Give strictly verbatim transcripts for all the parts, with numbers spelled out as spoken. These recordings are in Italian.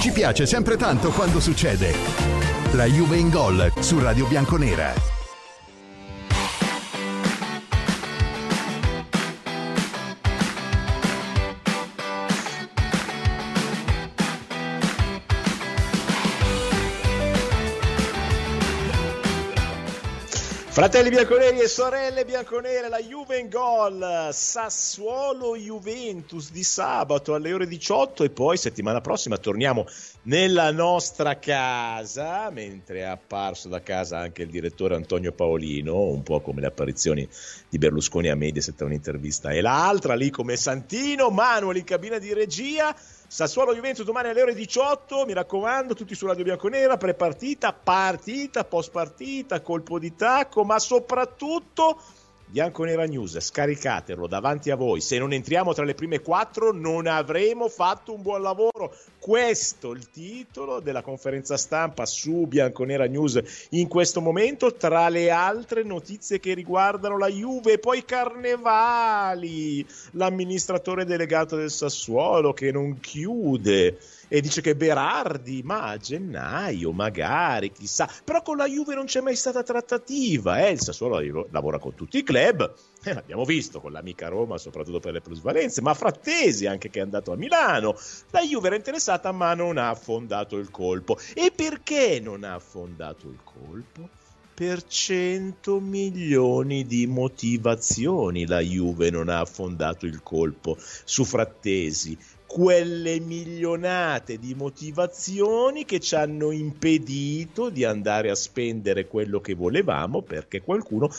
Ci piace sempre tanto quando succede. La Juve in gol su Radio Bianconera. Fratelli bianconeri e sorelle bianconere, la Juve in gol, Sassuolo-Juventus di sabato alle ore diciotto e poi settimana prossima torniamo nella nostra casa, mentre è apparso da casa anche il direttore Antonio Paolino, un po' come le apparizioni di Berlusconi a Mediaset, un'intervista e l'altra, lì come Santino, Manuel in cabina di regia. Sassuolo-Juventus domani alle ore diciotto, mi raccomando, tutti su Radio Bianconera, pre-partita, partita, post-partita, colpo di tacco, ma soprattutto Bianconera News, scaricatelo davanti a voi. Se non entriamo tra le prime quattro non avremo fatto un buon lavoro. Questo è il titolo della conferenza stampa su Bianconera News in questo momento, tra le altre notizie che riguardano la Juve. E poi Carnevali, l'amministratore delegato del Sassuolo che non chiude e dice che Berardi, ma a gennaio magari, chissà, però con la Juve non c'è mai stata trattativa, eh? Il Sassuolo lavora con tutti i club, eh, l'abbiamo visto con l'amica Roma soprattutto per le plusvalenze, ma Frattesi anche che è andato a Milano, la Juve era interessata ma non ha affondato il colpo. E perché non ha affondato il colpo? Per cento milioni di motivazioni la Juve non ha affondato il colpo su Frattesi, quelle milionate di motivazioni che ci hanno impedito di andare a spendere quello che volevamo perché qualcuno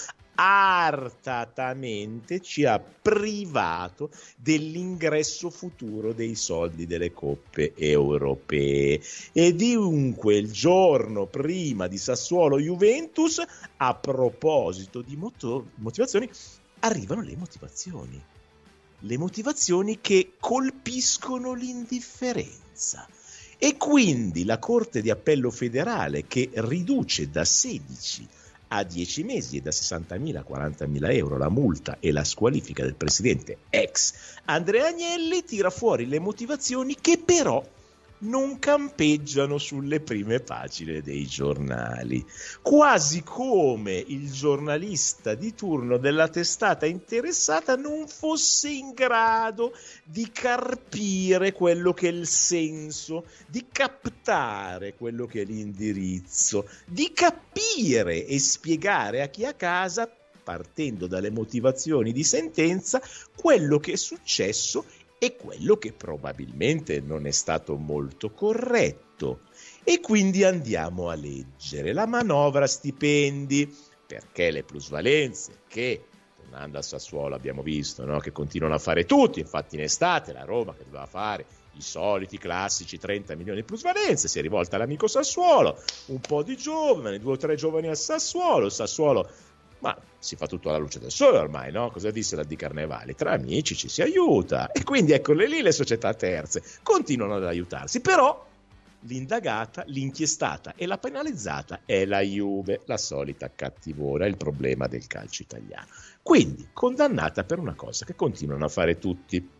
artatamente ci ha privato dell'ingresso futuro dei soldi delle coppe europee. E dunque il giorno prima di Sassuolo-Juventus, a proposito di moto- motivazioni, arrivano le motivazioni. Le motivazioni che colpiscono l'indifferenza. E quindi la Corte di Appello Federale, che riduce da sedici a dieci mesi e da sessantamila a quarantamila euro la multa e la squalifica del presidente ex Andrea Agnelli, tira fuori le motivazioni che però non campeggiano sulle prime pagine dei giornali, quasi come il giornalista di turno della testata interessata non fosse in grado di carpire quello che è il senso, di captare quello che è l'indirizzo, di capire e spiegare a chi a casa, partendo dalle motivazioni di sentenza, quello che è successo e quello che probabilmente non è stato molto corretto. E quindi andiamo a leggere la manovra stipendi, perché le plusvalenze che, tornando al Sassuolo, abbiamo visto, no, che continuano a fare tutti, infatti in estate la Roma che doveva fare i soliti classici trenta milioni di plusvalenze, si è rivolta all'amico Sassuolo, un po' di giovani, due o tre giovani al Sassuolo, il Sassuolo ma si fa tutto alla luce del sole ormai, no? Cosa disse la di Carnevali? Tra amici ci si aiuta. E quindi eccole lì le società terze continuano ad aiutarsi, però l'indagata, l'inchiestata e la penalizzata è la Juve, la solita cattivora, il problema del calcio italiano. Quindi condannata per una cosa che continuano a fare tutti.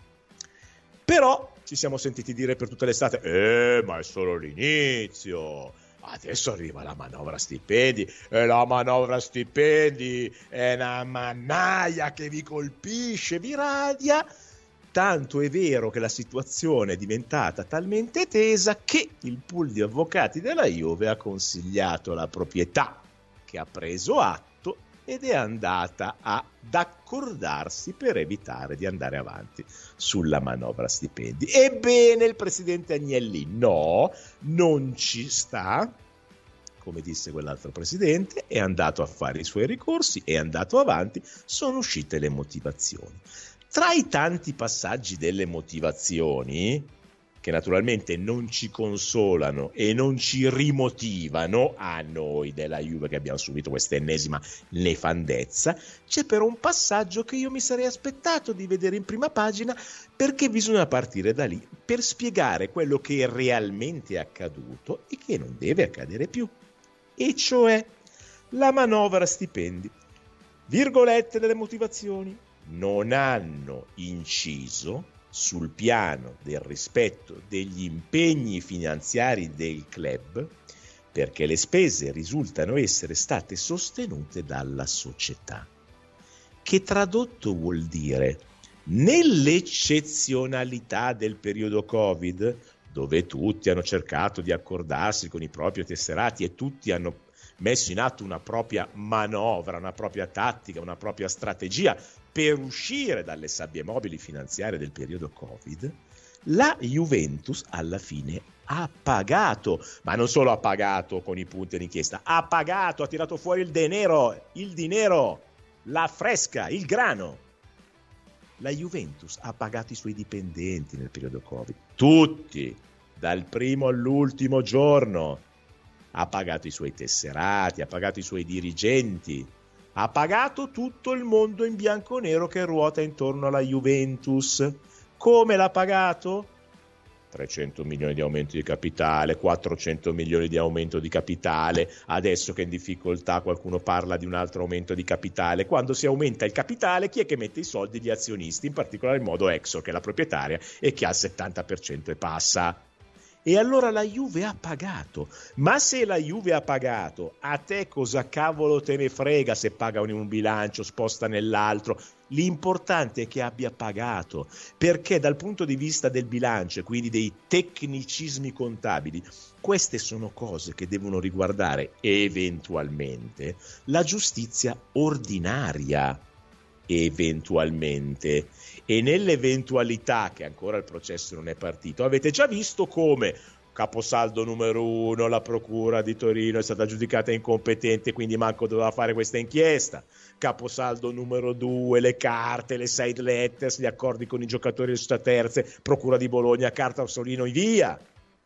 Però ci siamo sentiti dire per tutta l'estate, eh, ma è solo l'inizio. Adesso arriva la manovra stipendi e la manovra stipendi è una mannaia che vi colpisce, vi radia. Tanto è vero che la situazione è diventata talmente tesa che il pool di avvocati della Juve ha consigliato la proprietà, che ha preso atto ed è andata ad accordarsi per evitare di andare avanti sulla manovra stipendi. Ebbene, il presidente Agnelli no, non ci sta, come disse quell'altro presidente, è andato a fare i suoi ricorsi, è andato avanti, sono uscite le motivazioni. Tra i tanti passaggi delle motivazioni, che naturalmente non ci consolano e non ci rimotivano a noi della Juve che abbiamo subito questa ennesima nefandezza, c'è però un passaggio che io mi sarei aspettato di vedere in prima pagina, perché bisogna partire da lì per spiegare quello che realmente è accaduto e che non deve accadere più, e cioè la manovra stipendi. Virgolette delle motivazioni: non hanno inciso sul piano del rispetto degli impegni finanziari del club, perché le spese risultano essere state sostenute dalla società, che tradotto vuol dire nell'eccezionalità del periodo Covid, dove tutti hanno cercato di accordarsi con i propri tesserati e tutti hanno messo in atto una propria manovra, una propria tattica, una propria strategia per uscire dalle sabbie mobili finanziarie del periodo Covid, la Juventus alla fine ha pagato, ma non solo ha pagato con i punti d'inchiesta, ha pagato, ha tirato fuori il denaro, il dinero, la fresca, il grano. La Juventus ha pagato i suoi dipendenti nel periodo Covid, tutti, dal primo all'ultimo giorno. Ha pagato i suoi tesserati, ha pagato i suoi dirigenti, ha pagato tutto il mondo in bianconero che ruota intorno alla Juventus. Come l'ha pagato? trecento milioni di aumento di capitale, quattrocento milioni di aumento di capitale, adesso che è in difficoltà qualcuno parla di un altro aumento di capitale. Quando si aumenta il capitale, chi è che mette i soldi? Gli azionisti, in particolar modo Exor, che è la proprietaria e che ha il settanta per cento e passa. E allora la Juve ha pagato. Ma se la Juve ha pagato, a te cosa cavolo te ne frega se paga un bilancio, sposta nell'altro? L'importante è che abbia pagato, perché dal punto di vista del bilancio, quindi dei tecnicismi contabili, queste sono cose che devono riguardare eventualmente la giustizia ordinaria, eventualmente. E nell'eventualità che ancora il processo non è partito, avete già visto come caposaldo numero uno, la procura di Torino è stata giudicata incompetente, quindi manco doveva fare questa inchiesta. Caposaldo numero due, le carte, le side letters, gli accordi con i giocatori di società terze, procura di Bologna, carta Orsolino e via.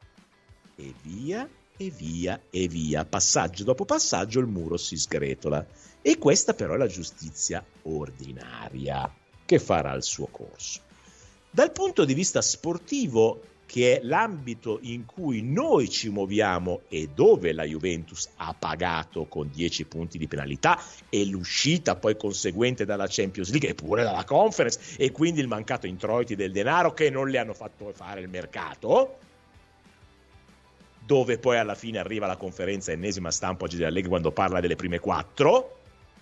E via, e via, e via. Passaggio dopo passaggio il muro si sgretola. E questa però è la giustizia ordinaria, che farà il suo corso. Dal punto di vista sportivo, che è l'ambito in cui noi ci muoviamo e dove la Juventus ha pagato con dieci punti di penalità e l'uscita poi conseguente dalla Champions League e pure dalla Conference e quindi il mancato introiti del denaro che non le hanno fatto fare il mercato, dove poi alla fine arriva la conferenza ennesima stampa oggi della Lega quando parla delle prime quattro,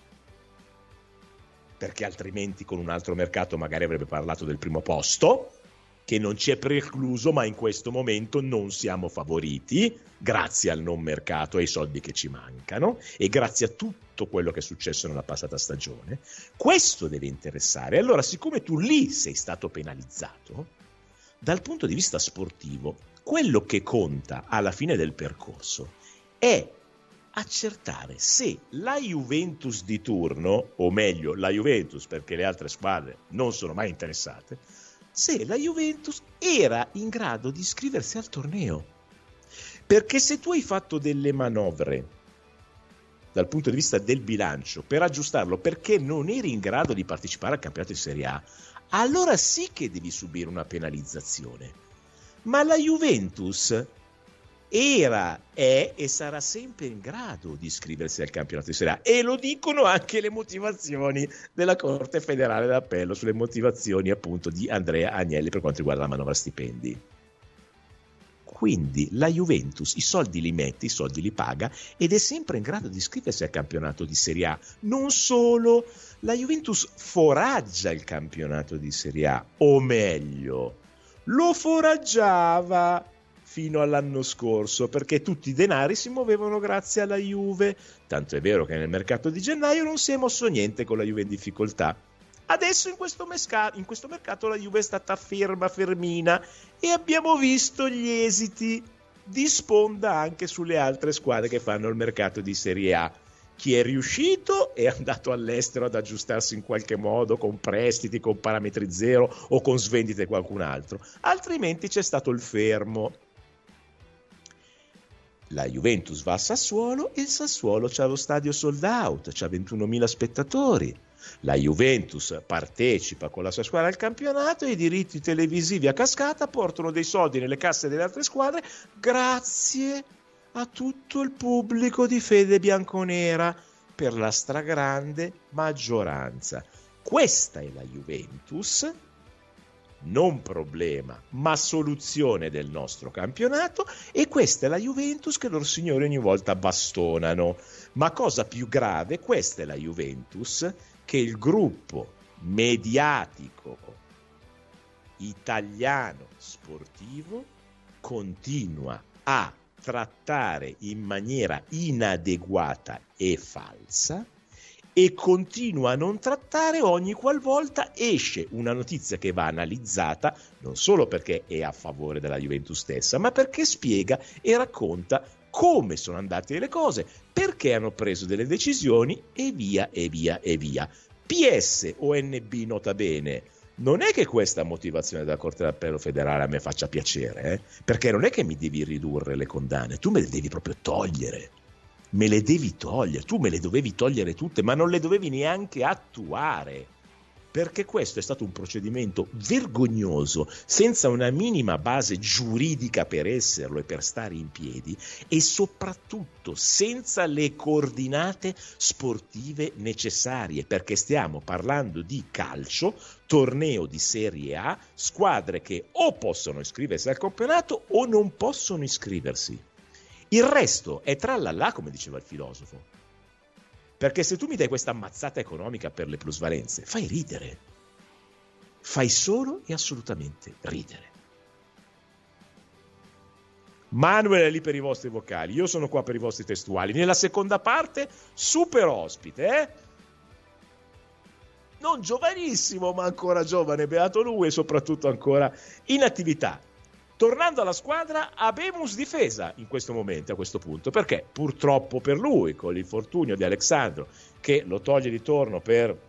perché altrimenti con un altro mercato magari avrebbe parlato del primo posto, che non ci è precluso, ma in questo momento non siamo favoriti, grazie al non mercato e ai soldi che ci mancano, e grazie a tutto quello che è successo nella passata stagione. Questo deve interessare. Allora, siccome tu lì sei stato penalizzato, dal punto di vista sportivo, quello che conta alla fine del percorso è accertare se la Juventus di turno, o meglio la Juventus perché le altre squadre non sono mai interessate, se la Juventus era in grado di iscriversi al torneo. Perché se tu hai fatto delle manovre dal punto di vista del bilancio per aggiustarlo perché non eri in grado di partecipare al campionato di Serie A, allora sì che devi subire una penalizzazione. Ma la Juventus era, è e sarà sempre in grado di iscriversi al campionato di Serie A, e lo dicono anche le motivazioni della Corte Federale d'Appello sulle motivazioni appunto di Andrea Agnelli per quanto riguarda la manovra stipendi. Quindi la Juventus i soldi li mette, i soldi li paga ed è sempre in grado di iscriversi al campionato di Serie A. Non solo, la Juventus foraggia il campionato di Serie A, o meglio, lo foraggiava fino all'anno scorso, perché tutti i denari si muovevano grazie alla Juve, tanto è vero che nel mercato di gennaio non si è mosso niente con la Juve in difficoltà. Adesso in questo, mesca- in questo mercato la Juve è stata ferma, fermina, e abbiamo visto gli esiti di sponda anche sulle altre squadre che fanno il mercato di Serie A. Chi è riuscito è andato all'estero ad aggiustarsi in qualche modo con prestiti, con parametri zero o con svendite qualcun altro, altrimenti c'è stato il fermo. La Juventus va a Sassuolo e il Sassuolo c'ha lo stadio sold out, c'ha ventunomila spettatori. La Juventus partecipa con la sua squadra al campionato e i diritti televisivi a cascata portano dei soldi nelle casse delle altre squadre grazie a tutto il pubblico di fede bianconera, per la stragrande maggioranza. Questa è la Juventus non problema, ma soluzione del nostro campionato, e questa è la Juventus che loro signori ogni volta bastonano. Ma cosa più grave, questa è la Juventus che il gruppo mediatico italiano sportivo continua a trattare in maniera inadeguata e falsa, e continua a non trattare ogni qualvolta esce una notizia che va analizzata, non solo perché è a favore della Juventus stessa, ma perché spiega e racconta come sono andate le cose, perché hanno preso delle decisioni e via e via e via. P S o N B, nota bene, non è che questa motivazione della Corte d'Appello federale a me faccia piacere, eh? Perché non è che mi devi ridurre le condanne, tu me le devi proprio togliere. Me le devi togliere, tu me le dovevi togliere tutte, ma non le dovevi neanche attuare, perché questo è stato un procedimento vergognoso, senza una minima base giuridica per esserlo e per stare in piedi, e soprattutto senza le coordinate sportive necessarie, perché stiamo parlando di calcio, torneo di Serie A, squadre che o possono iscriversi al campionato o non possono iscriversi. Il resto è trallallà, come diceva il filosofo. Perché se tu mi dai questa ammazzata economica per le plusvalenze, fai ridere. Fai solo e assolutamente ridere. Manuel è lì per i vostri vocali, io sono qua per i vostri testuali. Nella seconda parte, super ospite, eh? Non giovanissimo, ma ancora giovane, beato lui, e soprattutto ancora in attività. Tornando alla squadra, Habemus difesa in questo momento, a questo punto, perché purtroppo per lui, con l'infortunio di Alexandro, che lo toglie di torno per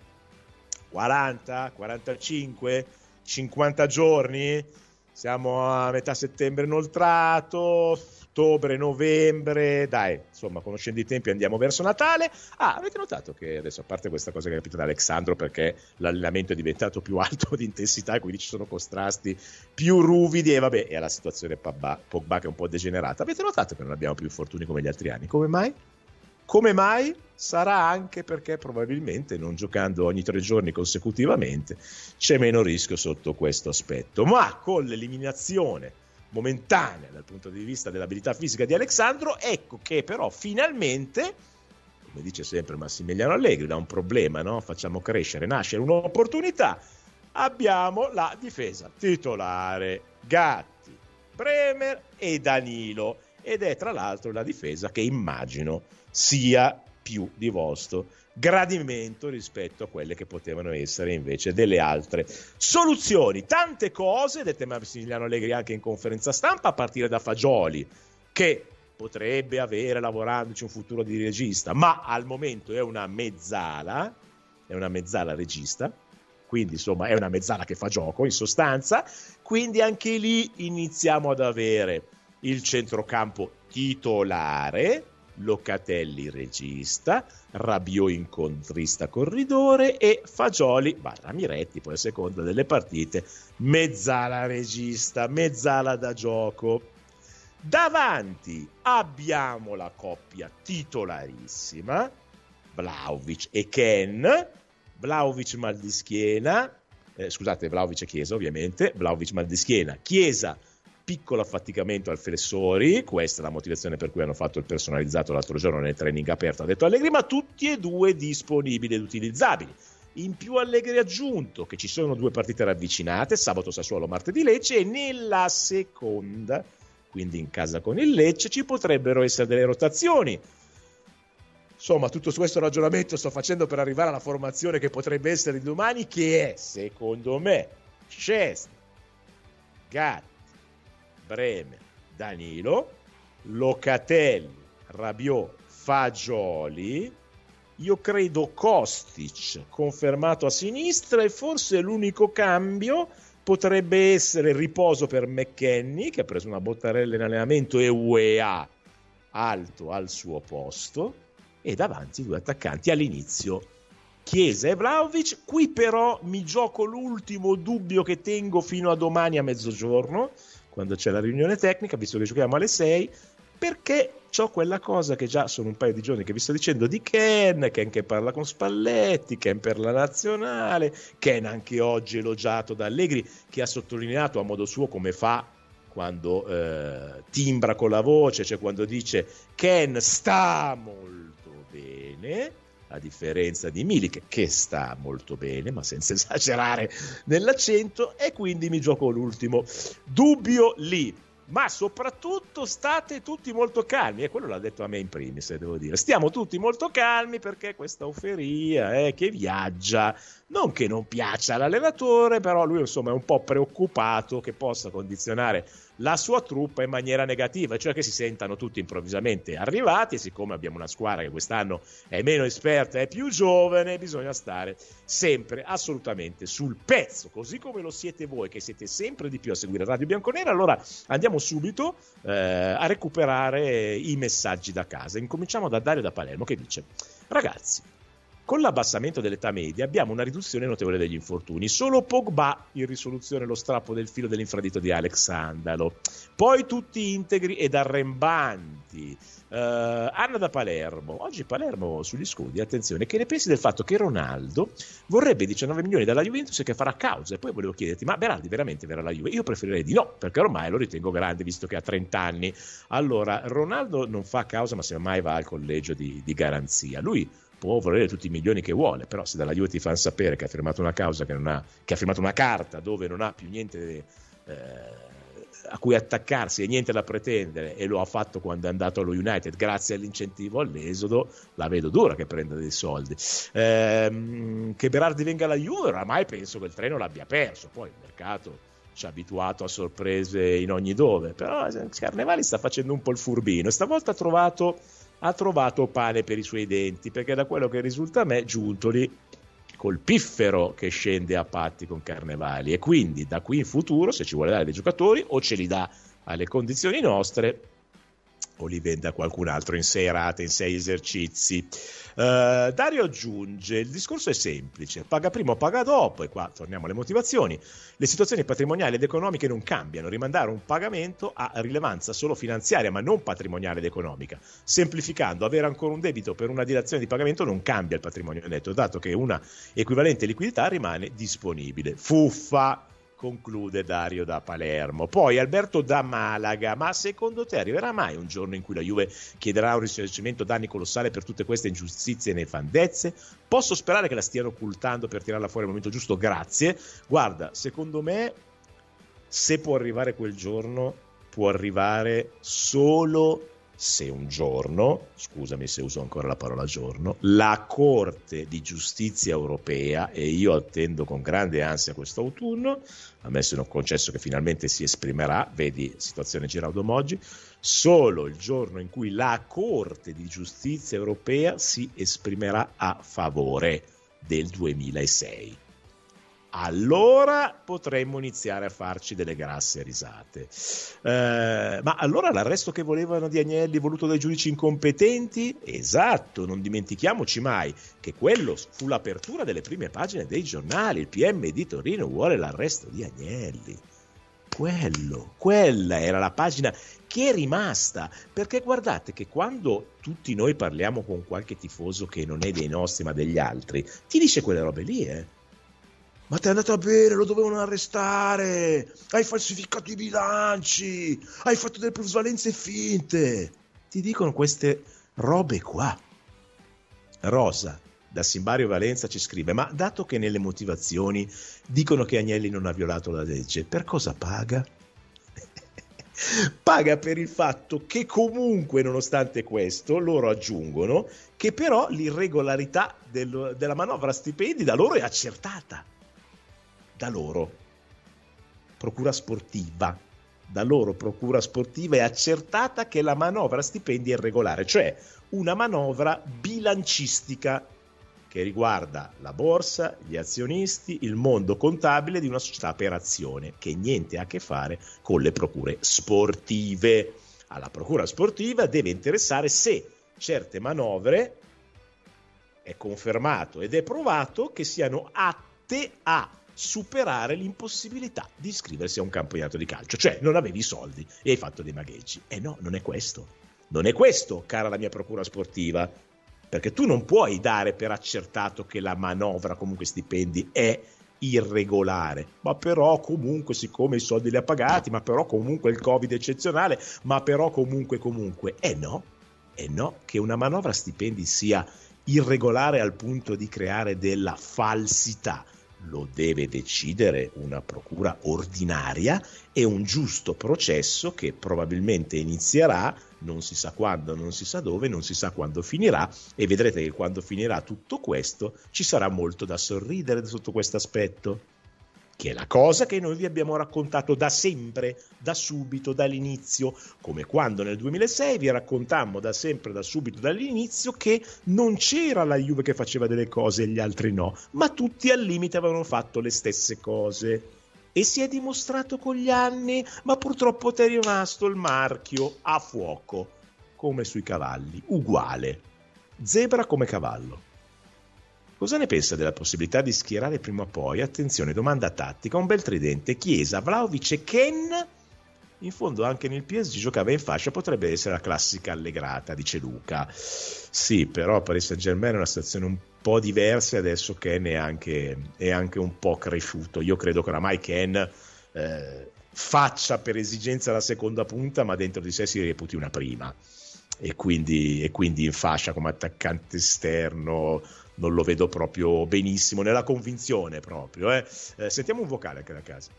quaranta, quarantacinque, cinquanta giorni, siamo a metà settembre inoltrato, ottobre, novembre, dai, insomma, conoscendo i tempi andiamo verso Natale. Ah, avete notato che adesso, a parte questa cosa che è capita da Alexandro, perché l'allenamento è diventato più alto di intensità e quindi ci sono contrasti più ruvidi, e vabbè, è la situazione Pogba, Pogba che è un po' degenerata. Avete notato che non abbiamo più infortuni come gli altri anni? Come mai? Come mai? Sarà anche perché probabilmente, non giocando ogni tre giorni consecutivamente, c'è meno rischio sotto questo aspetto. Ma con l'eliminazione momentanea dal punto di vista dell'abilità fisica di Alexandro, ecco che però finalmente, come dice sempre Massimiliano Allegri, da un problema, no? Facciamo crescere, nascere un'opportunità, abbiamo la difesa titolare: Gatti, Bremer e Danilo, ed è tra l'altro la difesa che immagino sia più di vostro gradimento rispetto a quelle che potevano essere invece delle altre soluzioni. Tante cose dette Massimiliano Allegri anche in conferenza stampa, a partire da Fagioli, che potrebbe avere, lavorandoci, un futuro di regista, ma al momento è una mezzala, è una mezzala regista, quindi insomma è una mezzala che fa gioco in sostanza, quindi anche lì iniziamo ad avere il centrocampo titolare, Locatelli regista, Rabiot incontrista corridore e Fagioli, barra Miretti poi a seconda delle partite, mezzala regista, mezzala da gioco. Davanti abbiamo la coppia titolarissima, Vlahovic e Ken. Vlahovic mal di schiena, eh, scusate, Vlahovic e Chiesa ovviamente, Vlahovic mal di schiena, Chiesa piccolo affaticamento al flessori, questa è la motivazione per cui hanno fatto il personalizzato l'altro giorno nel training aperto, ha detto Allegri, ma tutti e due disponibili ed utilizzabili. In più Allegri ha aggiunto che ci sono due partite ravvicinate, sabato Sassuolo, martedì Lecce, e nella seconda, quindi in casa con il Lecce, ci potrebbero essere delle rotazioni. Insomma, tutto questo ragionamento sto facendo per arrivare alla formazione che potrebbe essere di domani, che è, secondo me, Szczęsny, Gatti, Bremer, Danilo, Locatelli, Rabiot, Fagioli, io credo Kostic confermato a sinistra, e forse l'unico cambio potrebbe essere il riposo per McKennie, che ha preso una bottarella in allenamento e U E A alto al suo posto, e davanti due attaccanti all'inizio, Chiesa e Vlahovic. Qui però mi gioco l'ultimo dubbio che tengo fino a domani a mezzogiorno, quando c'è la riunione tecnica, visto che giochiamo alle sei, perché c'ho quella cosa che già sono un paio di giorni che vi sto dicendo di Ken, Ken che parla con Spalletti, Ken per la nazionale, Ken anche oggi elogiato da Allegri, che ha sottolineato a modo suo come fa quando eh, timbra con la voce, cioè quando dice Ken sta molto bene, a differenza di Milik che sta molto bene ma senza esagerare nell'accento, e quindi mi gioco l'ultimo dubbio lì. Ma soprattutto state tutti molto calmi, e quello l'ha detto a me in primis, devo dire. Stiamo tutti molto calmi perché questa euforia eh, che viaggia, non che non piaccia all'allenatore, però lui insomma è un po' preoccupato che possa condizionare la sua truppa in maniera negativa, cioè che si sentano tutti improvvisamente arrivati, e siccome abbiamo una squadra che quest'anno è meno esperta e più giovane, bisogna stare sempre assolutamente sul pezzo, così come lo siete voi che siete sempre di più a seguire Radio Bianconera. Allora andiamo subito eh, a recuperare i messaggi da casa. Incominciamo da Dario da Palermo che dice: ragazzi, con l'abbassamento dell'età media abbiamo una riduzione notevole degli infortuni. Solo Pogba in risoluzione lo strappo del filo dell'infradito di Alex Sandalo. Poi tutti integri ed arrembanti. Uh, Anna da Palermo. Oggi Palermo sugli scudi, attenzione, che ne pensi del fatto che Ronaldo vorrebbe diciannove milioni dalla Juventus e che farà causa? E poi volevo chiederti, ma Berardi veramente verrà alla Juve? Io preferirei di no, perché ormai lo ritengo grande visto che ha trenta anni. Allora, Ronaldo non fa causa, ma semmai va al collegio di, di garanzia. Lui può volere tutti i milioni che vuole, però se dalla Juve ti fanno sapere che ha firmato una causa che non ha, che ha firmato una carta dove non ha più niente eh, a cui attaccarsi e niente da pretendere, e lo ha fatto quando è andato allo United grazie all'incentivo all'esodo, la vedo dura che prenda dei soldi. Ehm, che Berardi venga alla Juve, oramai penso che il treno l'abbia perso, poi il mercato ci ha abituato a sorprese in ogni dove, però Carnevali sta facendo un po' il furbino e stavolta ha trovato ha trovato pane per i suoi denti, perché da quello che risulta a me Giuntoli col piffero che scende a patti con Carnevali, e quindi da qui in futuro se ci vuole dare dei giocatori o ce li dà alle condizioni nostre o li vende a qualcun altro in sei rate, in sei esercizi. Uh, Dario aggiunge: il discorso è semplice, paga prima o paga dopo, e qua torniamo alle motivazioni. Le situazioni patrimoniali ed economiche non cambiano, rimandare un pagamento ha rilevanza solo finanziaria ma non patrimoniale ed economica. Semplificando, avere ancora un debito per una dilazione di pagamento non cambia il patrimonio netto, dato che una equivalente liquidità rimane disponibile. Fuffa, conclude Dario da Palermo. Poi Alberto da Malaga: ma secondo te arriverà mai un giorno in cui la Juve chiederà un risarcimento danni colossale per tutte queste ingiustizie e nefandezze? Posso sperare che la stiano occultando per tirarla fuori al momento giusto? Grazie. Guarda, secondo me, se può arrivare quel giorno, può arrivare solo se un giorno, scusami se uso ancora la parola giorno, la Corte di Giustizia Europea, e io attendo con grande ansia questo autunno, a me sono concesso che finalmente si esprimerà, vedi situazione Giraudo Moggi, solo il giorno in cui la Corte di Giustizia Europea si esprimerà a favore del duemilasei. Allora potremmo iniziare a farci delle grasse risate. Eh, ma allora l'arresto che volevano di Agnelli voluto dai giudici incompetenti? Esatto, non dimentichiamoci mai che quello fu l'apertura delle prime pagine dei giornali. Il P M di Torino vuole l'arresto di Agnelli. Quello, quella era la pagina che è rimasta, perché guardate che quando tutti noi parliamo con qualche tifoso che non è dei nostri ma degli altri, ti dice quelle robe lì, eh. Ma ti è andata bene, lo dovevano arrestare, hai falsificato i bilanci, hai fatto delle plusvalenze finte. Ti dicono queste robe qua. Rosa da Simbario Valenza ci scrive: ma dato che nelle motivazioni dicono che Agnelli non ha violato la legge, per cosa paga? Paga per il fatto che comunque, nonostante questo, loro aggiungono che però l'irregolarità del, della manovra stipendi da loro è accertata. Da loro, procura sportiva, da loro procura sportiva è accertata che la manovra stipendi è irregolare, cioè una manovra bilancistica che riguarda la borsa, gli azionisti, il mondo contabile di una società per azione, che niente ha a che fare con le procure sportive. Alla procura sportiva deve interessare se certe manovre, è confermato ed è provato, che siano atte a superare l'impossibilità di iscriversi a un campionato di calcio. Cioè, non avevi i soldi e hai fatto dei magheggi. E no, non è questo. Non è questo, cara la mia procura sportiva, perché tu non puoi dare per accertato che la manovra, comunque stipendi, è irregolare, ma però comunque siccome i soldi li ha pagati, ma però comunque il Covid è eccezionale, ma però comunque comunque. E no, e no, che una manovra stipendi sia irregolare al punto di creare della falsità. Lo deve decidere una procura ordinaria e un giusto processo che probabilmente inizierà, non si sa quando, non si sa dove, non si sa quando finirà, e vedrete che quando finirà tutto questo ci sarà molto da sorridere sotto questo aspetto, che è la cosa che noi vi abbiamo raccontato da sempre, da subito, dall'inizio, come quando nel duemilasei vi raccontammo da sempre, da subito, dall'inizio, che non c'era la Juve che faceva delle cose e gli altri no, ma tutti al limite avevano fatto le stesse cose. E si è dimostrato con gli anni, ma purtroppo ti è rimasto il marchio a fuoco, come sui cavalli, uguale, zebra come cavallo. Cosa ne pensa della possibilità di schierare prima o poi, attenzione, domanda tattica, un bel tridente, Chiesa, Vlahovic e Ken? In fondo anche nel P S G giocava in fascia, potrebbe essere la classica allegrata, dice Luca. Sì, però Paris Saint-Germain è una situazione un po' diversa e adesso Ken è anche, è anche un po' cresciuto. Io credo che oramai Ken eh, faccia per esigenza la seconda punta, ma dentro di sé si reputi una prima. E quindi, e quindi in fascia come attaccante esterno non lo vedo proprio benissimo, nella convinzione proprio. Eh. Eh, sentiamo un vocale anche da casa.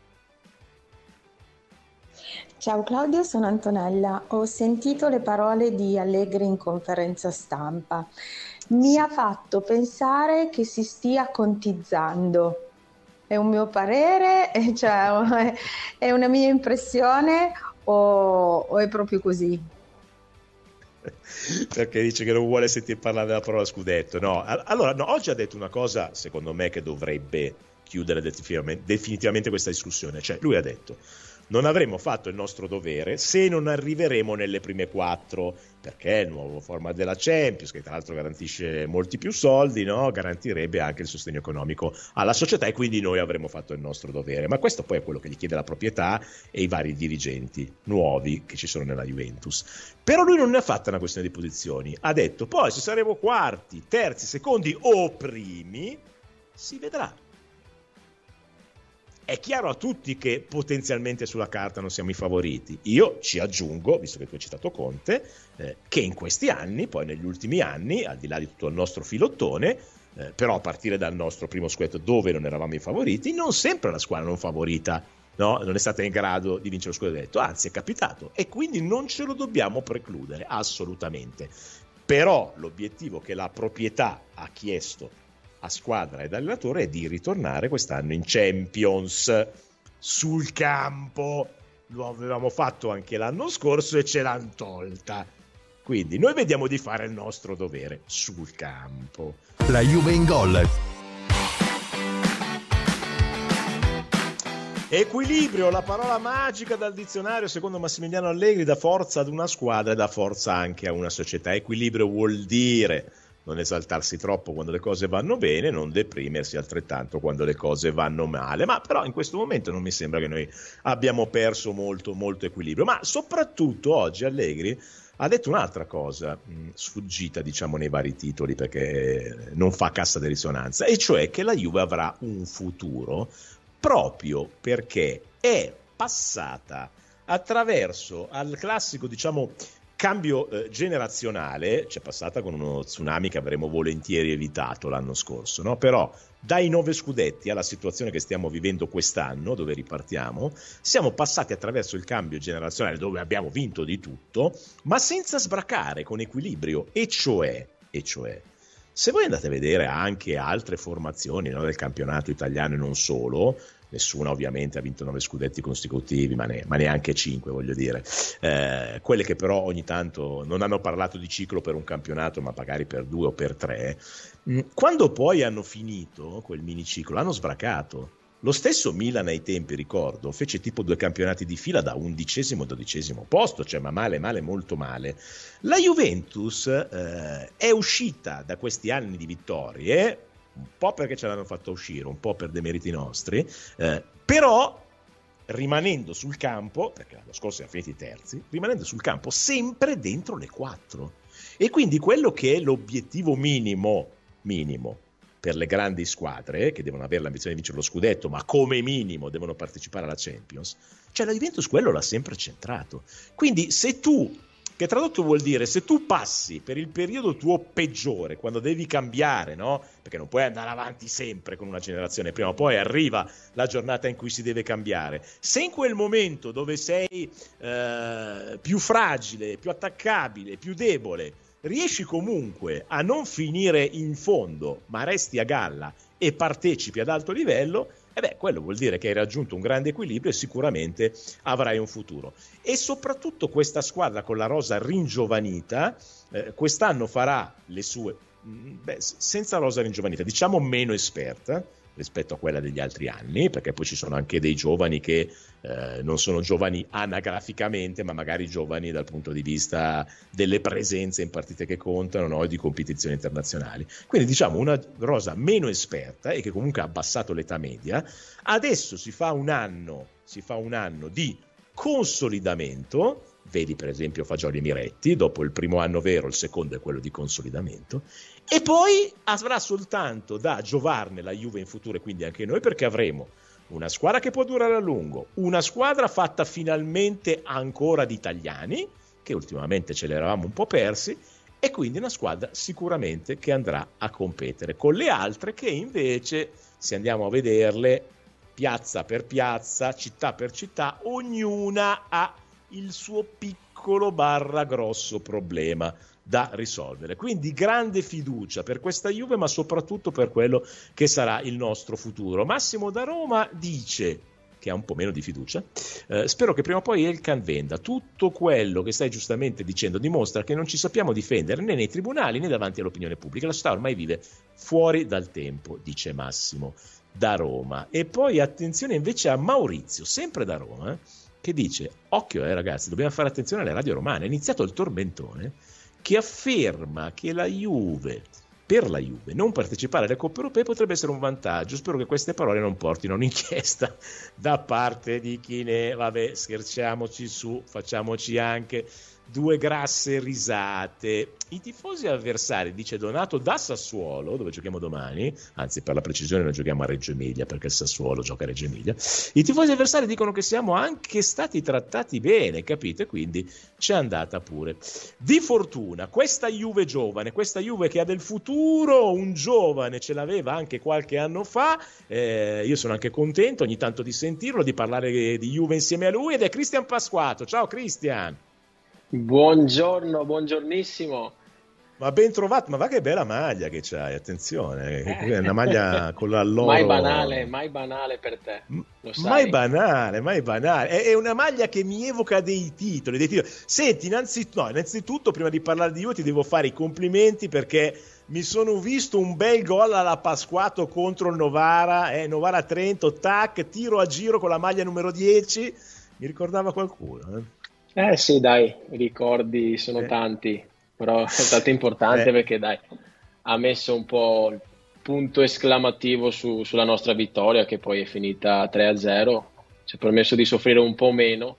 Ciao Claudio, sono Antonella. Ho sentito le parole di Allegri in conferenza stampa. Mi ha fatto pensare che si stia contizzando. È un mio parere? Cioè, è una mia impressione o, o è proprio così? Perché dice che non vuole sentire parlare della parola scudetto. No, allora no, oggi ha detto una cosa secondo me che dovrebbe chiudere definitivamente, definitivamente questa discussione. Cioè lui ha detto: non avremo fatto il nostro dovere se non arriveremo nelle prime quattro, perché il nuovo format della Champions, che tra l'altro garantisce molti più soldi, no? Garantirebbe anche il sostegno economico alla società e quindi noi avremmo fatto il nostro dovere. Ma questo poi è quello che gli chiede la proprietà e i vari dirigenti nuovi che ci sono nella Juventus. Però lui non ne ha fatta una questione di posizioni, ha detto poi se saremo quarti, terzi, secondi o primi si vedrà. È chiaro a tutti che potenzialmente sulla carta non siamo i favoriti. Io ci aggiungo, visto che tu hai citato Conte, eh, che in questi anni, poi negli ultimi anni, al di là di tutto il nostro filottone, eh, però a partire dal nostro primo scudetto dove non eravamo i favoriti, non sempre la squadra non favorita, no, non è stata in grado di vincere lo scudetto, anzi è capitato, e quindi non ce lo dobbiamo precludere, assolutamente. Però l'obiettivo che la proprietà ha chiesto a squadra ed allenatore è di ritornare quest'anno in Champions sul campo. Lo avevamo fatto anche l'anno scorso e ce l'hanno tolta, quindi noi vediamo di fare il nostro dovere sul campo. La Juve in gol. Equilibrio, la parola magica dal dizionario secondo Massimiliano Allegri, dà forza ad una squadra e dà forza anche a una società. Equilibrio vuol dire non esaltarsi troppo quando le cose vanno bene, non deprimersi altrettanto quando le cose vanno male, ma però in questo momento non mi sembra che noi abbiamo perso molto molto equilibrio. Ma soprattutto oggi Allegri ha detto un'altra cosa mh, sfuggita diciamo nei vari titoli perché non fa cassa di risonanza, e cioè che la Juve avrà un futuro proprio perché è passata attraverso al classico diciamo cambio eh, generazionale, c'è passata con uno tsunami che avremmo volentieri evitato l'anno scorso, no? Però dai nove scudetti alla situazione che stiamo vivendo quest'anno, dove ripartiamo, siamo passati attraverso il cambio generazionale dove abbiamo vinto di tutto, ma senza sbracare, con equilibrio, e cioè, e cioè se voi andate a vedere anche altre formazioni, no, del campionato italiano e non solo, nessuna ovviamente ha vinto nove scudetti consecutivi, ma, ne, ma neanche cinque, voglio dire. Eh, quelle che però ogni tanto non hanno parlato di ciclo per un campionato, ma magari per due o per tre, mh, quando poi hanno finito quel miniciclo, hanno sbracato. Lo stesso Milan ai tempi, ricordo, fece tipo due campionati di fila da undicesimo e dodicesimo posto, cioè ma male, male, molto male. La Juventus eh, è uscita da questi anni di vittorie un po' perché ce l'hanno fatta uscire, un po' per demeriti nostri, eh, però rimanendo sul campo, perché l'anno scorso siamo finiti terzi, rimanendo sul campo sempre dentro le quattro. E quindi quello che è l'obiettivo minimo, minimo per le grandi squadre, che devono avere l'ambizione di vincere lo scudetto, ma come minimo devono partecipare alla Champions, cioè la Juventus quello l'ha sempre centrato. Quindi se tu, che tradotto vuol dire, se tu passi per il periodo tuo peggiore, quando devi cambiare, no? Perché non puoi andare avanti sempre con una generazione, prima o poi arriva la giornata in cui si deve cambiare. Se in quel momento dove sei eh, più fragile, più attaccabile, più debole, riesci comunque a non finire in fondo, ma resti a galla e partecipi ad alto livello, e beh, quello vuol dire che hai raggiunto un grande equilibrio e sicuramente avrai un futuro. E soprattutto questa squadra con la rosa ringiovanita eh, quest'anno farà le sue, beh, senza rosa ringiovanita, diciamo meno esperta rispetto a quella degli altri anni, perché poi ci sono anche dei giovani che eh, non sono giovani anagraficamente, ma magari giovani dal punto di vista delle presenze in partite che contano, no? E di competizioni internazionali. Quindi diciamo una rosa meno esperta e che comunque ha abbassato l'età media. Adesso si fa un anno, si fa un anno di consolidamento. Vedi per esempio Fagioli e Miretti, dopo il primo anno vero, il secondo è quello di consolidamento, e poi avrà soltanto da giovarne la Juve in futuro e quindi anche noi, perché avremo una squadra che può durare a lungo, una squadra fatta finalmente ancora di italiani, che ultimamente ce l'eravamo un po' persi, e quindi una squadra sicuramente che andrà a competere con le altre che invece, se andiamo a vederle, piazza per piazza, città per città, ognuna ha il suo piccolo barra grosso problema da risolvere. Quindi grande fiducia per questa Juve, ma soprattutto per quello che sarà il nostro futuro. Massimo da Roma dice, che ha un po' meno di fiducia, eh, spero che prima o poi Elkan venda. Tutto quello che stai giustamente dicendo dimostra che non ci sappiamo difendere né nei tribunali né davanti all'opinione pubblica. La città ormai vive fuori dal tempo, dice Massimo da Roma. E poi attenzione invece a Maurizio, sempre da Roma, eh, che dice, occhio eh ragazzi, dobbiamo fare attenzione alle radio romane, è iniziato il tormentone che afferma che la Juve, per la Juve, non partecipare alle coppe europee potrebbe essere un vantaggio. Spero che queste parole non portino un'inchiesta da parte di chi ne, vabbè, scherziamoci su, facciamoci anche due grasse risate. I tifosi avversari, dice Donato, da Sassuolo, dove giochiamo domani, anzi per la precisione noi giochiamo a Reggio Emilia perché il Sassuolo gioca a Reggio Emilia, i tifosi avversari dicono che siamo anche stati trattati bene, capite? Quindi c'è andata pure di fortuna. Questa Juve giovane, questa Juve che ha del futuro, un giovane ce l'aveva anche qualche anno fa, eh, io sono anche contento ogni tanto di sentirlo, di parlare di Juve insieme a lui, ed è Cristian Pasquato. Ciao Cristian. Buongiorno, buongiornissimo. Ma ben trovato, ma va che bella maglia che c'hai, attenzione, è una maglia con l'alloro. Mai banale, mai banale per te, lo sai. Mai banale, mai banale, è, è una maglia che mi evoca dei titoli, dei titoli. Senti, innanzitutto, no, innanzitutto prima di parlare di Juve ti devo fare i complimenti perché mi sono visto un bel gol alla Pasquato contro il Novara, eh, Novara Trento, tac, tiro a giro con la maglia numero dieci, mi ricordava qualcuno, eh. Eh sì, dai, i ricordi sono eh. tanti, però è stato importante eh. perché dai, ha messo un po' il punto esclamativo su, sulla nostra vittoria, che poi è finita tre a zero, ci ha permesso di soffrire un po' meno.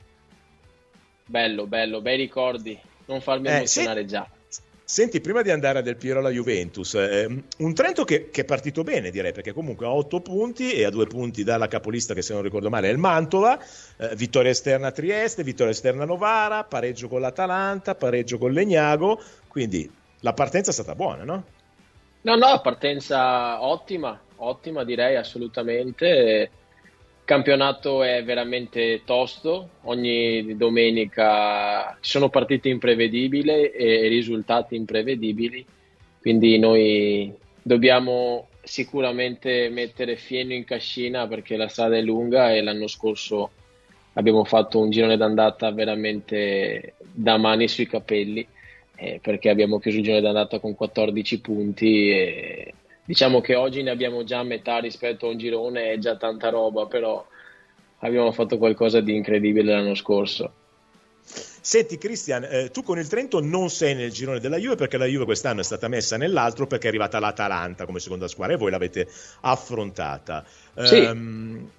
Bello, bello, bei ricordi, non farmi eh, emozionare sì. già. Senti, prima di andare a Del Piero alla Juventus, eh, un Trento che, che è partito bene, direi, perché comunque ha otto punti e a due punti dalla capolista, che se non ricordo male è il Mantova, eh, vittoria esterna a Trieste, vittoria esterna a Novara, pareggio con l'Atalanta, pareggio con l'Egnago, quindi la partenza è stata buona, no? No, no, partenza ottima, ottima direi assolutamente. Il campionato è veramente tosto, ogni domenica ci sono partite imprevedibili e risultati imprevedibili, quindi noi dobbiamo sicuramente mettere fieno in cascina perché la strada è lunga e l'anno scorso abbiamo fatto un girone d'andata veramente da mani sui capelli, eh, perché abbiamo chiuso il girone d'andata con quattordici punti e diciamo che oggi ne abbiamo già metà rispetto a un girone, è già tanta roba, però abbiamo fatto qualcosa di incredibile l'anno scorso. Senti Cristian, eh, tu con il Trento non sei nel girone della Juve perché la Juve quest'anno è stata messa nell'altro perché è arrivata l'Atalanta come seconda squadra e voi l'avete affrontata. Sì. Um,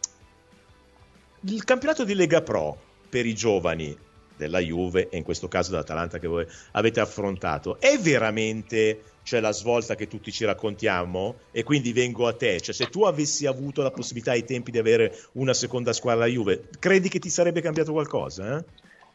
il campionato di Lega Pro per i giovani della Juve e in questo caso dell'Atalanta che voi avete affrontato è veramente, cioè, la svolta che tutti ci raccontiamo? E quindi vengo a te, cioè se tu avessi avuto la possibilità ai tempi di avere una seconda squadra alla Juve, credi che ti sarebbe cambiato qualcosa? Eh?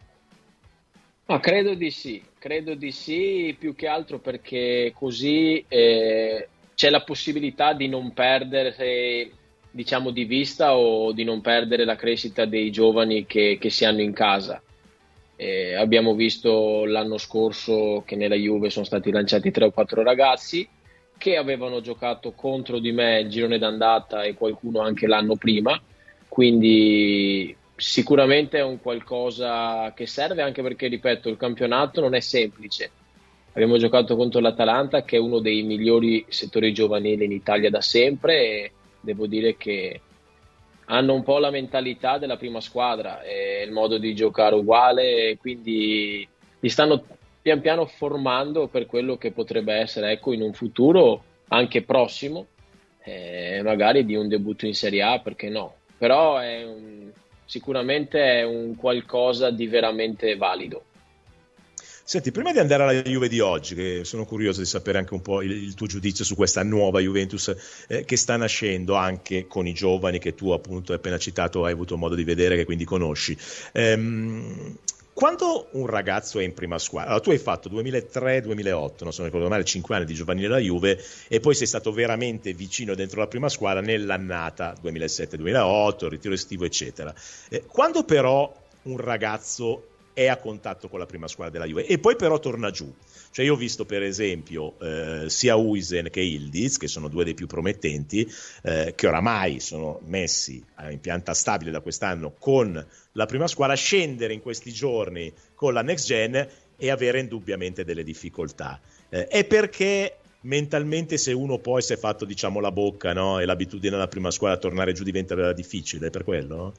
Ah, credo di sì, credo di sì, più che altro perché così eh, c'è la possibilità di non perdere, diciamo, di vista o di non perdere la crescita dei giovani che, che si hanno in casa. Eh, abbiamo visto l'anno scorso che nella Juve sono stati lanciati tre o quattro ragazzi che avevano giocato contro di me il girone d'andata e qualcuno anche l'anno prima, quindi sicuramente è un qualcosa che serve, anche perché, ripeto, il campionato non è semplice. Abbiamo giocato contro l'Atalanta che è uno dei migliori settori giovanili in Italia da sempre e devo dire che hanno un po' la mentalità della prima squadra e il modo di giocare uguale, e quindi li stanno pian piano formando per quello che potrebbe essere, ecco, in un futuro anche prossimo, eh, magari di un debutto in Serie A, perché no? Però è un, sicuramente è un qualcosa di veramente valido. Senti, prima di andare alla Juve di oggi, che sono curioso di sapere anche un po' il, il tuo giudizio su questa nuova Juventus eh, che sta nascendo anche con i giovani che tu appunto hai appena citato, hai avuto modo di vedere, che quindi conosci. Ehm, quando un ragazzo è in prima squadra, allora tu hai fatto duemilatré duemilaotto, non so, non ricordo male, cinque anni di giovanile della Juve e poi sei stato veramente vicino dentro la prima squadra nell'annata duemilasette duemilaotto, il ritiro estivo eccetera. Eh, quando però un ragazzo è a contatto con la prima squadra della Juve e poi però torna giù, cioè io ho visto per esempio eh, sia Huijsen che Yildiz, che sono due dei più promettenti, eh, che oramai sono messi in pianta stabile da quest'anno con la prima squadra, scendere in questi giorni con la next gen e avere indubbiamente delle difficoltà. Eh, è perché mentalmente, se uno poi si è fatto, diciamo, la bocca, no, e l'abitudine alla prima squadra, tornare giù diventa difficile, è per quello? No?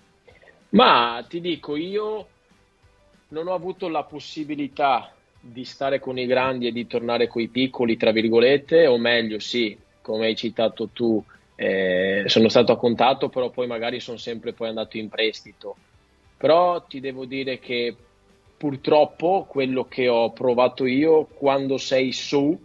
Ma ti dico, io non ho avuto la possibilità di stare con i grandi e di tornare con i piccoli, tra virgolette, o meglio, sì, come hai citato tu, eh, sono stato a contatto, però poi magari sono sempre poi andato in prestito. Però ti devo dire che purtroppo quello che ho provato io, quando sei su,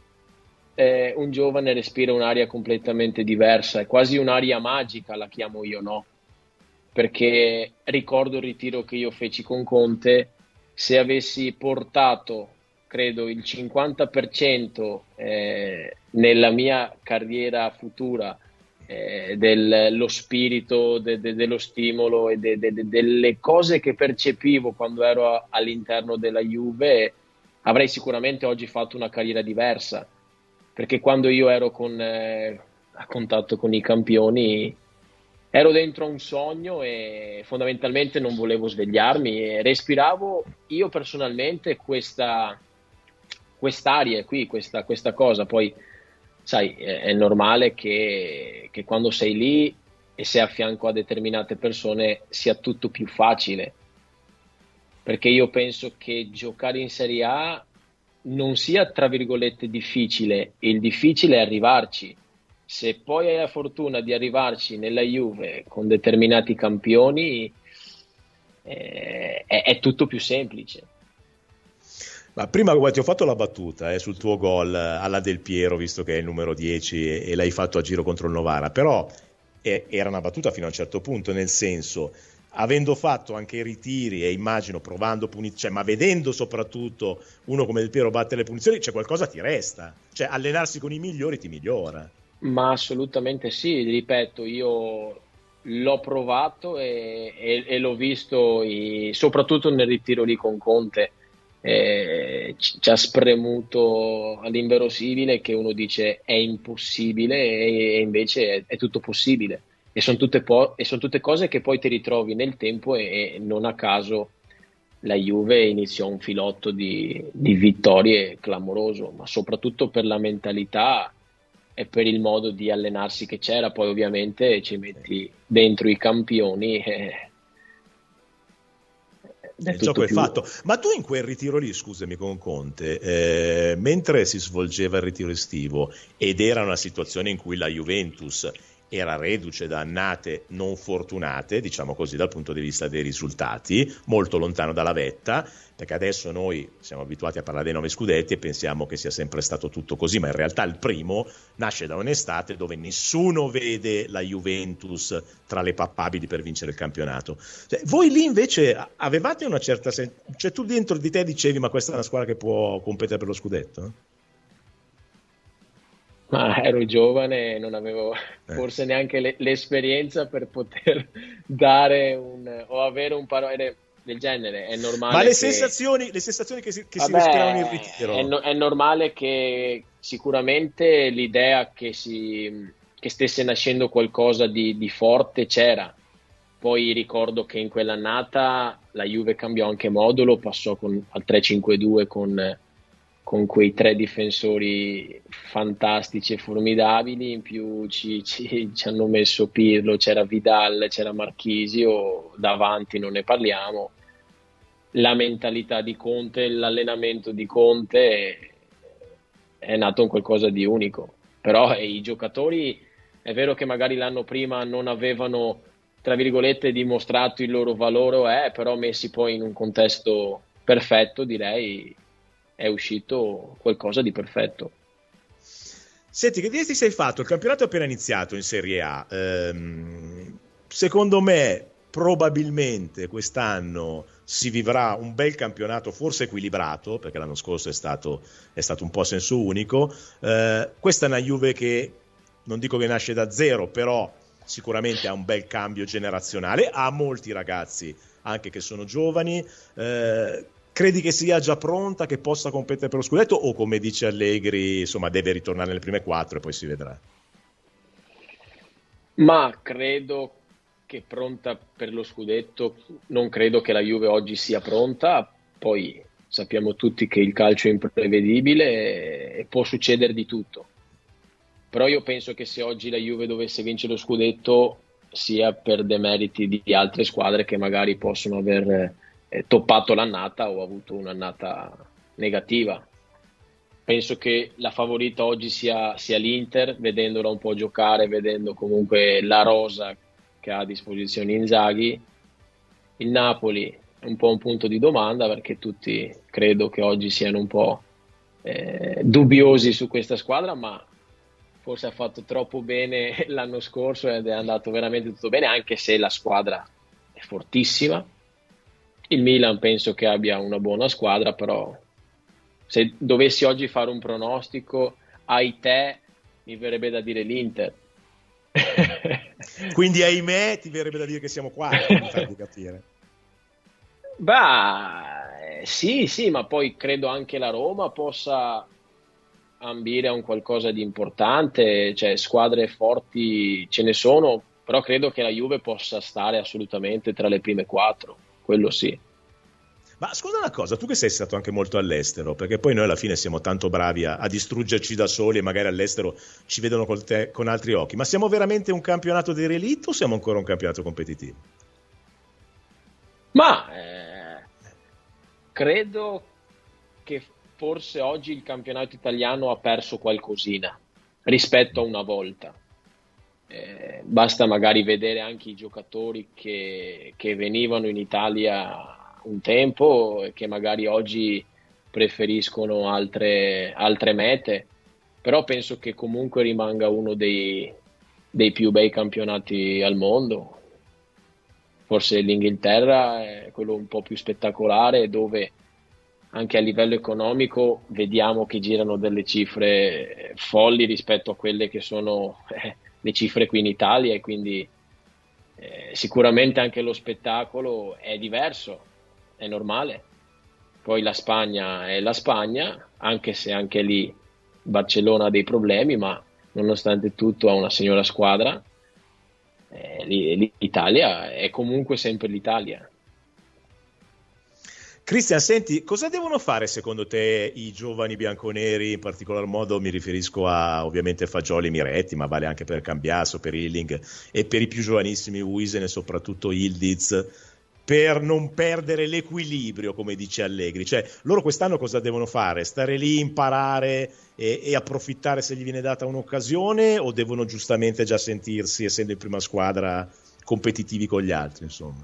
eh, un giovane respira un'aria completamente diversa, è quasi un'aria magica, la chiamo io, no? Perché ricordo il ritiro che io feci con Conte, se avessi portato, credo, il cinquanta per cento eh, nella mia carriera futura eh, dello spirito, de, de, dello stimolo e de, de, de, delle cose che percepivo quando ero a, all'interno della Juve, avrei sicuramente oggi fatto una carriera diversa, perché quando io ero con, eh, a contatto con i campioni ero dentro un sogno e fondamentalmente non volevo svegliarmi e respiravo io personalmente questa quest'aria qui, questa, questa cosa. Poi sai, è, è normale che, che quando sei lì e sei a fianco a determinate persone sia tutto più facile, perché io penso che giocare in Serie A non sia, tra virgolette, difficile, il difficile è arrivarci. Se poi hai la fortuna di arrivarci nella Juve con determinati campioni, eh, è, è tutto più semplice. Ma prima guarda, ti ho fatto la battuta eh, sul tuo gol alla Del Piero, visto che è il numero dieci e, e l'hai fatto a giro contro il Novara, però eh, era una battuta fino a un certo punto, nel senso, avendo fatto anche i ritiri e immagino provando punizioni, cioè, ma vedendo soprattutto uno come Del Piero battere le punizioni, c'è qualcosa ti resta, cioè allenarsi con i migliori ti migliora. Ma assolutamente sì, ripeto, io l'ho provato e, e, e l'ho visto i, soprattutto nel ritiro lì con Conte, eh, ci, ci ha spremuto all'inverosimile che uno dice è impossibile e, e invece è, è tutto possibile e sono tutte, po- e son tutte cose che poi ti ritrovi nel tempo e, e non a caso la Juve iniziò un filotto di, di vittorie clamoroso, ma soprattutto per la mentalità e per il modo di allenarsi che c'era. Poi ovviamente ci metti dentro i campioni e il gioco è fatto. Ma tu in quel ritiro lì, scusami, con Conte, eh, mentre si svolgeva il ritiro estivo ed era una situazione in cui la Juventus era reduce da annate non fortunate, diciamo così, dal punto di vista dei risultati, molto lontano dalla vetta, perché adesso noi siamo abituati a parlare dei nove scudetti e pensiamo che sia sempre stato tutto così, ma in realtà il primo nasce da un'estate dove nessuno vede la Juventus tra le papabili per vincere il campionato. Cioè, voi lì invece avevate una certa sen- cioè tu dentro di te dicevi ma questa è una squadra che può competere per lo scudetto? Ma ero giovane e non avevo eh. forse neanche le, l'esperienza per poter dare un o avere un parere del genere. È normale. Ma le che... sensazioni, le sensazioni che si, che Vabbè, si respirano in ritiro. È, no, è normale che sicuramente l'idea che si che stesse nascendo qualcosa di, di forte c'era. Poi ricordo che in quell'annata la Juve cambiò anche modulo, passò con, al tre cinque due con con quei tre difensori fantastici e formidabili, in più ci, ci, ci hanno messo Pirlo, c'era Vidal, c'era Marchisio, davanti non ne parliamo. La mentalità di Conte, l'allenamento di Conte è nato un qualcosa di unico, però eh, i giocatori è vero che magari l'anno prima non avevano, tra virgolette, dimostrato il loro valore, eh, però messi poi in un contesto perfetto, direi è uscito qualcosa di perfetto. Senti, che dire ti sei fatto? Il campionato è appena iniziato in Serie A. Ehm, secondo me, probabilmente quest'anno si vivrà un bel campionato, forse equilibrato, perché l'anno scorso è stato, è stato un po' a senso unico. Eh, questa è una Juve che, non dico che nasce da zero, però sicuramente ha un bel cambio generazionale, ha molti ragazzi anche che sono giovani. Eh, Credi che sia già pronta, che possa competere per lo scudetto o come dice Allegri, insomma, deve ritornare nelle prime quattro e poi si vedrà? Ma credo che pronta per lo scudetto, non credo che la Juve oggi sia pronta, poi sappiamo tutti che il calcio è imprevedibile e può succedere di tutto. Però io penso che se oggi la Juve dovesse vincere lo scudetto sia per demeriti di altre squadre che magari possono aver toppato l'annata o avuto un'annata negativa. Penso che la favorita oggi sia, sia l'Inter, vedendola un po' giocare, vedendo comunque la rosa che ha a disposizione Inzaghi. Il Napoli è un po' un punto di domanda perché tutti credo che oggi siano un po' eh, dubbiosi su questa squadra, ma forse ha fatto troppo bene l'anno scorso ed è andato veramente tutto bene, anche se la squadra è fortissima. Il Milan penso che abbia una buona squadra, però se dovessi oggi fare un pronostico, ahimè, mi verrebbe da dire l'Inter. Quindi ahimè ti verrebbe da dire che siamo qua, per farvi capire. Beh, sì, sì, ma poi credo anche la Roma possa ambire a un qualcosa di importante, cioè squadre forti ce ne sono, però credo che la Juve possa stare assolutamente tra le prime quattro. Quello sì. Ma scusa una cosa, tu che sei stato anche molto all'estero, perché poi noi alla fine siamo tanto bravi a, a distruggerci da soli e magari all'estero ci vedono con, te, con altri occhi, ma siamo veramente un campionato di relitto o siamo ancora un campionato competitivo? Ma eh, credo che forse oggi il campionato italiano ha perso qualcosina rispetto a una volta. Eh, basta magari vedere anche i giocatori che, che venivano in Italia un tempo e che magari oggi preferiscono altre, altre mete, però penso che comunque rimanga uno dei, dei più bei campionati al mondo. Forse l'Inghilterra è quello un po' più spettacolare, dove anche a livello economico vediamo che girano delle cifre folli rispetto a quelle che sono eh, le cifre qui in Italia, e quindi eh, sicuramente anche lo spettacolo è diverso, è normale. Poi la Spagna è la Spagna, anche se anche lì Barcellona ha dei problemi, ma nonostante tutto ha una signora squadra. Eh, l'Italia è comunque sempre l'Italia. Cristian, senti, cosa devono fare secondo te i giovani bianconeri, in particolar modo mi riferisco a ovviamente Fagioli e Miretti, ma vale anche per Cambiaso, per Hilling e per i più giovanissimi Huijsen e soprattutto Yildiz, per non perdere l'equilibrio, come dice Allegri. Cioè, loro quest'anno cosa devono fare? Stare lì, imparare e, e approfittare se gli viene data un'occasione, o devono giustamente già sentirsi, essendo in prima squadra, competitivi con gli altri, insomma?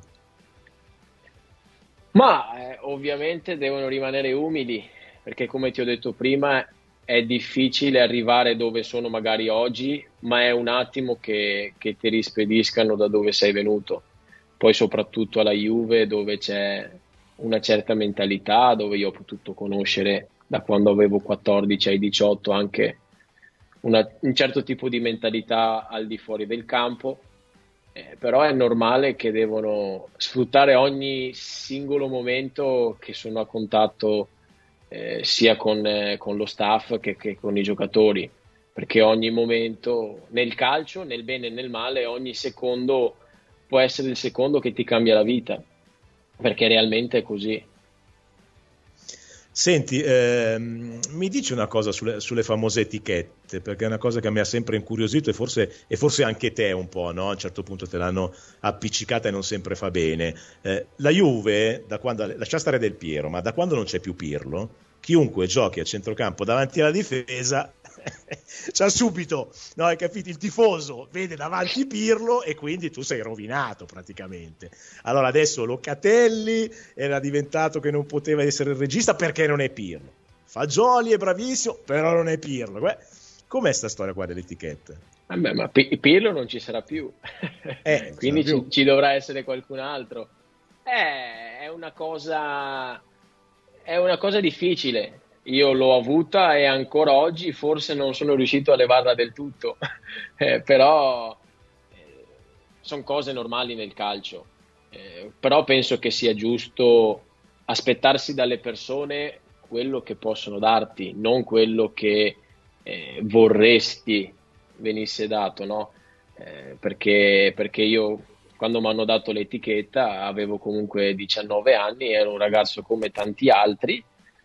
Ma eh, ovviamente devono rimanere umili, perché come ti ho detto prima è difficile arrivare dove sono magari oggi, ma è un attimo che, che ti rispediscano da dove sei venuto. Poi soprattutto alla Juve, dove c'è una certa mentalità, dove io ho potuto conoscere da quando avevo quattordici ai diciotto anche una, un certo tipo di mentalità al di fuori del campo, eh, però è normale che devono sfruttare ogni singolo momento che sono a contatto eh, sia con, eh, con lo staff che, che con i giocatori, perché ogni momento nel calcio, nel bene e nel male, ogni secondo può essere il secondo che ti cambia la vita, perché realmente è così. Senti, ehm, mi dici una cosa sulle, sulle famose etichette, perché è una cosa che mi ha sempre incuriosito, e forse, e forse anche te un po', no? A un certo punto te l'hanno appiccicata e non sempre fa bene. Eh, la Juve, da quando, lascia stare Del Piero, ma da quando non c'è più Pirlo, chiunque giochi a centrocampo davanti alla difesa c'ha subito, no, hai capito, il tifoso vede davanti Pirlo e quindi tu sei rovinato praticamente. Allora adesso Locatelli era diventato che non poteva essere il regista perché non è Pirlo, Fagioli è bravissimo però non è Pirlo. Beh, com'è sta storia qua delle etichette? Vabbè, ma P- Pirlo non ci sarà più, eh, quindi sarà più. Ci, ci dovrà essere qualcun altro. Eh, è una cosa è una cosa difficile. Io l'ho avuta e ancora oggi forse non sono riuscito a levarla del tutto, eh, però eh, sono cose normali nel calcio, eh, però penso che sia giusto aspettarsi dalle persone quello che possono darti, non quello che eh, vorresti venisse dato, no? Eh, perché, perché io quando mi hanno dato l'etichetta avevo comunque diciannove anni, ero un ragazzo come tanti altri.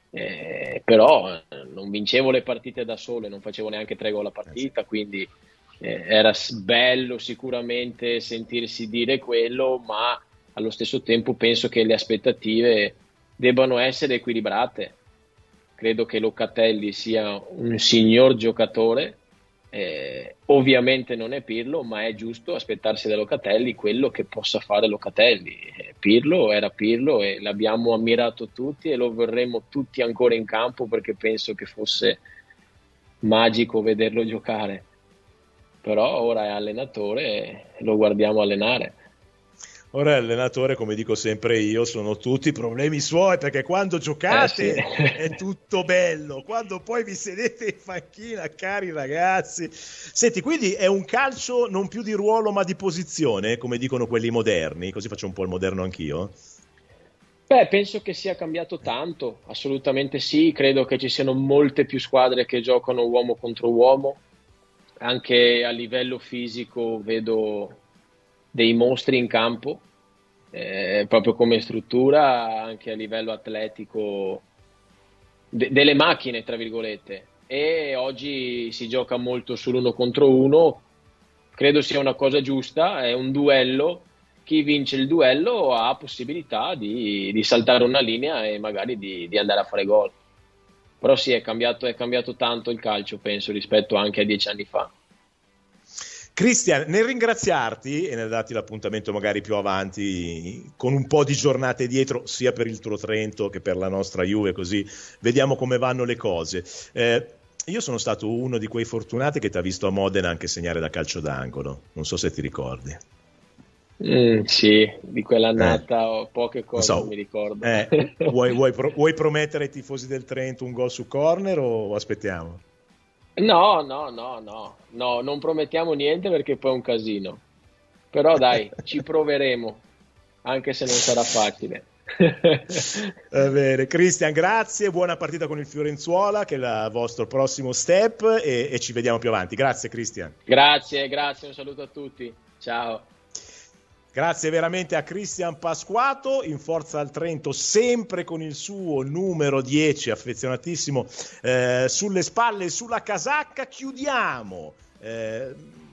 Eh, però eh, non vincevo le partite da solo e non facevo neanche tre gol a partita, quindi eh, era bello sicuramente sentirsi dire quello, ma allo stesso tempo penso che le aspettative debbano essere equilibrate. Credo che Locatelli sia un signor giocatore, eh, ovviamente non è Pirlo, ma è giusto aspettarsi da Locatelli quello che possa fare Locatelli. eh, Pirlo era Pirlo e l'abbiamo ammirato tutti e lo vorremmo tutti ancora in campo, perché penso che fosse magico vederlo giocare, però ora è allenatore e lo guardiamo allenare. Ora l'allenatore, come dico sempre io, sono tutti problemi suoi, perché quando giocate eh sì. è tutto bello, quando poi vi sedete in panchina, cari ragazzi. Senti, quindi è un calcio non più di ruolo ma di posizione, come dicono quelli moderni, così faccio un po' il moderno anch'io? Beh, penso che sia cambiato tanto, assolutamente sì, credo che ci siano molte più squadre che giocano uomo contro uomo, anche a livello fisico vedo dei mostri in campo, eh, proprio come struttura, anche a livello atletico, de- delle macchine tra virgolette, e oggi si gioca molto sull'uno contro uno, credo sia una cosa giusta, è un duello, chi vince il duello ha possibilità di, di saltare una linea e magari di, di andare a fare gol, però sì, è cambiato, è cambiato tanto il calcio, penso, rispetto anche a dieci anni fa. Cristian, nel ringraziarti e nel darti l'appuntamento magari più avanti con un po' di giornate dietro, sia per il tuo Trento che per la nostra Juve, così vediamo come vanno le cose. Eh, io sono stato uno di quei fortunati che ti ha visto a Modena anche segnare da calcio d'angolo, non so se ti ricordi. Mm, sì, di quell'annata eh. ho poche cose, non so, non mi ricordo. Eh, vuoi, vuoi, pro- vuoi promettere ai tifosi del Trento un gol su corner o aspettiamo? No, no, no, no, no, non promettiamo niente perché poi è un casino. Però dai, ci proveremo, anche se non sarà facile. Va bene, Cristian, grazie, buona partita con il Fiorenzuola, che è il vostro prossimo step, e, e ci vediamo più avanti. Grazie, Cristian. Grazie, grazie, un saluto a tutti. Ciao. Grazie veramente a Cristian Pasquato, in forza al Trento, sempre con il suo numero dieci, affezionatissimo, eh, sulle spalle e sulla casacca. Chiudiamo eh,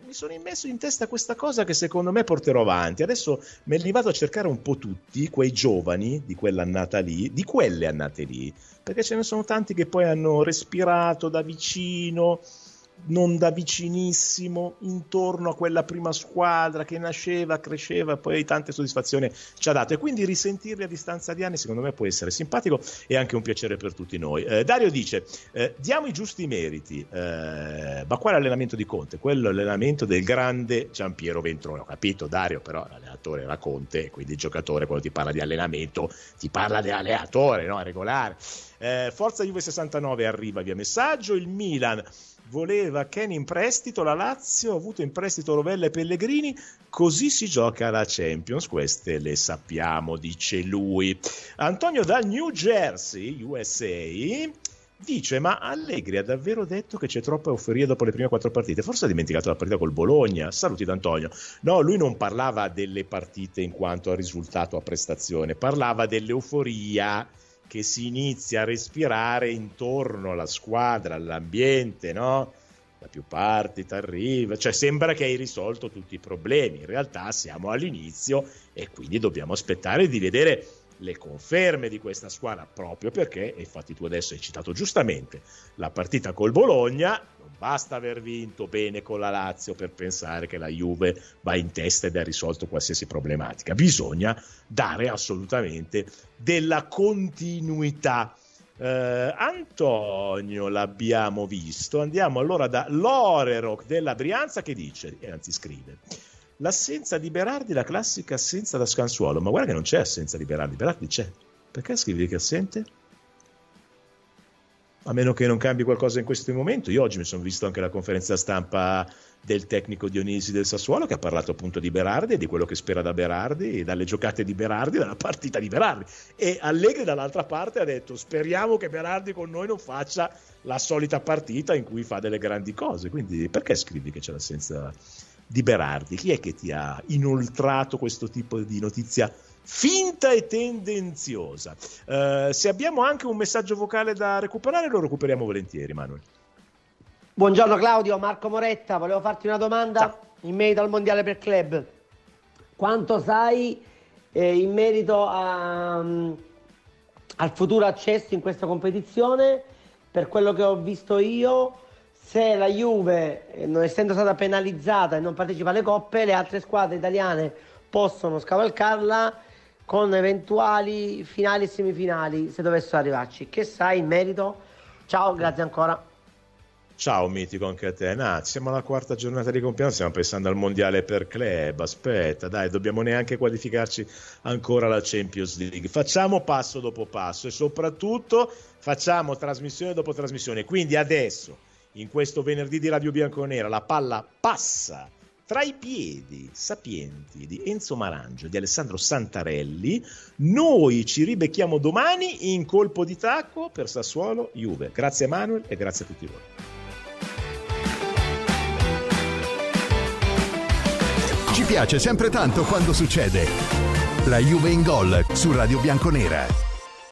mi sono immesso in testa questa cosa che secondo me porterò avanti. Adesso me li vado a cercare un po' tutti, quei giovani di quell'annata lì, di quelle annate lì, perché ce ne sono tanti che poi hanno respirato da vicino, non da vicinissimo, intorno a quella prima squadra che nasceva, cresceva, poi tante soddisfazioni ci ha dato, e quindi risentirli a distanza di anni secondo me può essere simpatico e anche un piacere per tutti noi. eh, Dario dice eh, diamo i giusti meriti, eh, ma qual è l'allenamento di Conte? Quello è l'allenamento del grande Giampiero Ventrone. Ho capito, Dario, però l'allenatore era Conte, quindi il giocatore quando ti parla di allenamento ti parla dell'allenatore, no? Regolare. eh, Forza Juve sessantanove arriva via messaggio. Il Milan voleva Ken in prestito, la Lazio ha avuto in prestito Rovella e Pellegrini, così si gioca la Champions, queste le sappiamo, dice lui. Antonio da New Jersey, U S A, dice: ma Allegri ha davvero detto che c'è troppa euforia dopo le prime quattro partite? Forse ha dimenticato la partita col Bologna. Saluti da Antonio. No, lui non parlava delle partite in quanto a risultato, a prestazione, parlava dell'euforia che si inizia a respirare intorno alla squadra, all'ambiente, no? Da più parti t'arriva, cioè sembra che hai risolto tutti i problemi. In realtà siamo all'inizio e quindi dobbiamo aspettare di vedere le conferme di questa squadra, proprio perché, e infatti tu adesso hai citato giustamente la partita col Bologna, non basta aver vinto bene con la Lazio per pensare che la Juve va in testa ed ha risolto qualsiasi problematica. Bisogna dare assolutamente della continuità. eh, Antonio l'abbiamo visto, andiamo allora da Lorerock della Brianza che dice, e anzi scrive: l'assenza di Berardi, la classica assenza da Scansuolo. Ma guarda che non c'è assenza di Berardi, Berardi c'è. Perché scrivi che è assente? A meno che non cambi qualcosa in questo momento. Io oggi mi sono visto anche la conferenza stampa del tecnico Dionisi del Sassuolo, che ha parlato appunto di Berardi e di quello che spera da Berardi, dalle giocate di Berardi, dalla partita di Berardi. E Allegri dall'altra parte ha detto: speriamo che Berardi con noi non faccia la solita partita in cui fa delle grandi cose. Quindi perché scrivi che c'è l'assenza di Berardi? Chi è che ti ha inoltrato questo tipo di notizia finta e tendenziosa? Uh, se abbiamo anche un messaggio vocale da recuperare, lo recuperiamo volentieri, Manuel. Buongiorno Claudio, Marco Moretta, volevo farti una domanda. Ciao. In merito al mondiale per club. Quanto sai eh, in merito a, um, al futuro accesso in questa competizione? Per quello che ho visto io, se la Juve, eh, non essendo stata penalizzata e non partecipa alle coppe, le altre squadre italiane possono scavalcarla con eventuali finali e semifinali, se dovessero arrivarci. Che sai in merito? Ciao, grazie ancora. Ciao mitico anche a te. Nah, siamo alla quarta giornata di compleanno, stiamo pensando al mondiale per club. Aspetta, dai, dobbiamo neanche qualificarci ancora alla Champions League. Facciamo passo dopo passo e soprattutto facciamo trasmissione dopo trasmissione. Quindi adesso, in questo venerdì di Radio Bianconera, la palla passa tra i piedi sapienti di Enzo Marangio e di Alessandro Santarelli. Noi ci ribecchiamo domani in colpo di tacco per Sassuolo Juve. Grazie Manuel e grazie a tutti voi. Ci piace sempre tanto quando succede. La Juve in gol su Radio Bianconera.